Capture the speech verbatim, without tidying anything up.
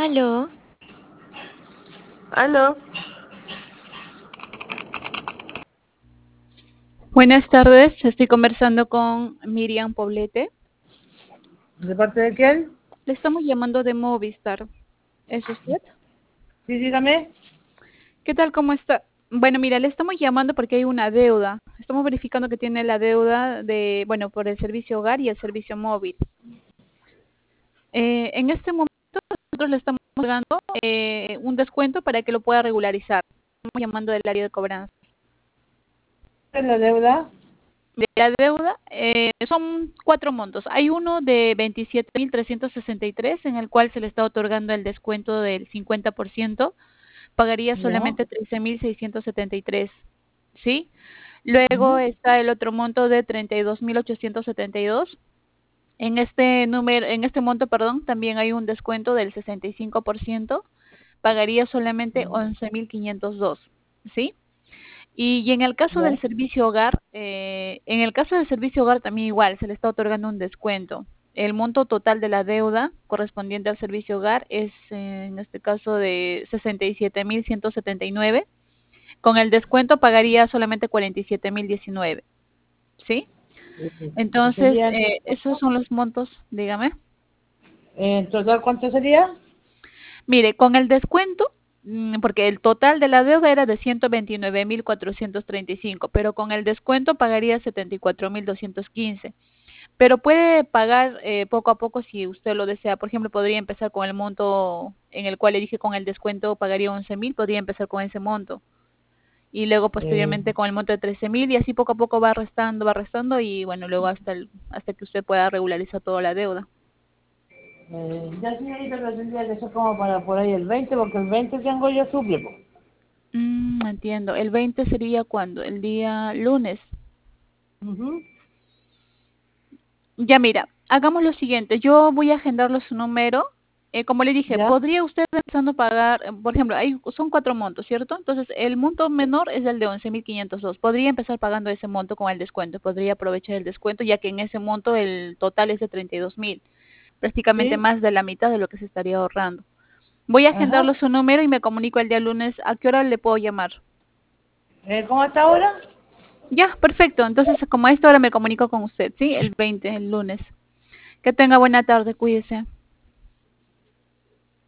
Aló, Aló, Buenas tardes, estoy conversando con Miriam Poblete. ¿de parte de quién? Le estamos llamando de Movistar. ¿Es usted? Sí, dígame. ¿Qué tal? ¿Cómo está? Bueno, mira, le estamos llamando porque hay una deuda. Estamos verificando que tiene la deuda de, bueno, por el servicio hogar y el servicio móvil. Eh, en este momento nosotros le estamos dando eh, un descuento para que lo pueda regularizar. Estamos llamando del área de cobranza. ¿Qué es la deuda? De la deuda eh, son cuatro montos. Hay uno de veintisiete mil trescientos sesenta y tres en el cual se le está otorgando el descuento del cincuenta por ciento. Pagaría Ya. solamente trece mil seiscientos setenta y tres, ¿sí? Luego Ujú. está el otro monto de treinta y dos mil ochocientos setenta y dos. En este número, en este monto, perdón, también hay un descuento del sesenta y cinco por ciento. Pagaría solamente once mil quinientos dos, ¿sí? Y, y en el caso Ya. del servicio hogar, eh, en el caso del servicio hogar también igual, se le está otorgando un descuento. El monto total de la deuda correspondiente al servicio hogar es, eh, en este caso, de sesenta y siete mil ciento setenta y nueve. Con el descuento pagaría solamente cuarenta y siete mil diecinueve, ¿sí? ¿Y Entonces, sería en eh, esos son los montos, dígame. en total cuánto sería? Mire, con el descuento, mm, porque el total de la deuda era de ciento veintinueve mil cuatrocientos treinta y cinco, pero con el descuento pagaría setenta y cuatro mil doscientos quince. Pero puede pagar eh, poco a poco si usted lo desea. Por ejemplo, podría empezar con el monto en el cual le dije con el descuento pagaría once mil, podría empezar con ese monto. Y luego Eh, posteriormente con el monto de trece mil y así poco a poco va restando, va restando y bueno, luego hasta el, hasta que usted pueda regularizar toda la deuda. eh, ya señorita, pero tendría que ser como para por ahí el veinte, porque el veinte tengo yo suple, po. Mm, entiendo. ¿El veinte sería cuándo? El día lunes. Ujú. Ya mira, hagamos lo siguiente. Yo voy a agendarlo su número. Eh, como le dije, Ya. ¿podría usted empezando a pagar, eh, por ejemplo, hay, son cuatro montos, ¿cierto? Entonces, el monto menor es el de once mil quinientos dos. Podría empezar pagando ese monto con el descuento. Podría aprovechar el descuento, ya que en ese monto el total es de treinta y dos mil. Prácticamente Sí. más de la mitad de lo que se estaría ahorrando. Voy a Ajá. agendarlo su número y me comunico el día lunes. ¿A qué hora le puedo llamar? Eh, ¿cómo está ahora? Ya, perfecto. Entonces, como a esta hora me comunico con usted, ¿sí? El veinte, el lunes. Que tenga buena tarde, cuídese.